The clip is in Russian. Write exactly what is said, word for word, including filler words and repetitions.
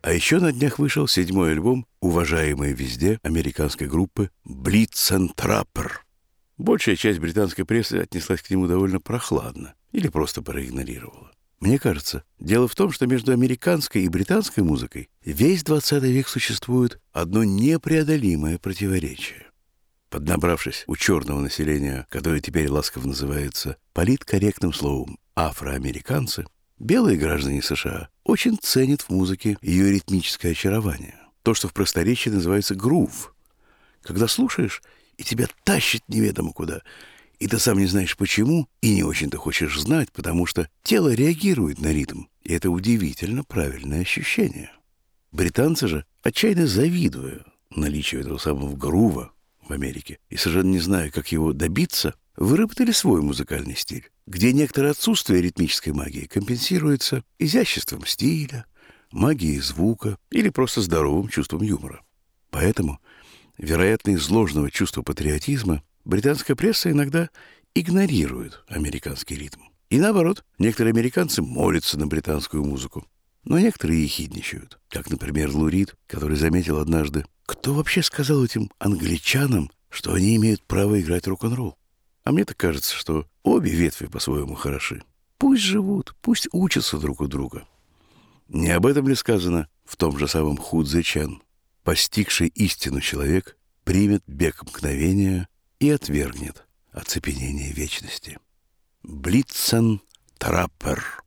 А еще на днях вышел седьмой альбом уважаемой везде американской группы Blitz and Trapper. Большая часть британской прессы отнеслась к нему довольно прохладно или просто проигнорировала. Мне кажется, дело в том, что между американской и британской музыкой весь двадцатый век существует одно непреодолимое противоречие. Поднабравшись у черного населения, которое теперь ласково называется политкорректным словом «афроамериканцы», белые граждане США очень ценят в музыке ее ритмическое очарование. То, что в просторечии называется грув. Когда слушаешь, и тебя тащит неведомо куда, и ты сам не знаешь почему, и не очень-то хочешь знать, потому что тело реагирует на ритм, и это удивительно правильное ощущение. Британцы же, отчаянно завидуя наличию этого самого грува в Америке, и совершенно не зная, как его добиться, выработали свой музыкальный стиль, где некоторое отсутствие ритмической магии компенсируется изяществом стиля, магией звука или просто здоровым чувством юмора. Поэтому, вероятно, из ложного чувства патриотизма британская пресса иногда игнорирует американский ритм. И наоборот, некоторые американцы молятся на британскую музыку, но некоторые ехидничают, как, например, Лу Рид, который заметил однажды, кто вообще сказал этим англичанам, что они имеют право играть рок-н-ролл. А мне-то кажется, что обе ветви по-своему хороши. Пусть живут, пусть учатся друг у друга. Не об этом ли сказано в том же самом Худзе Чан? Постигший истину человек примет бег мгновения и отвергнет оцепенение вечности. Блитцен Траппер.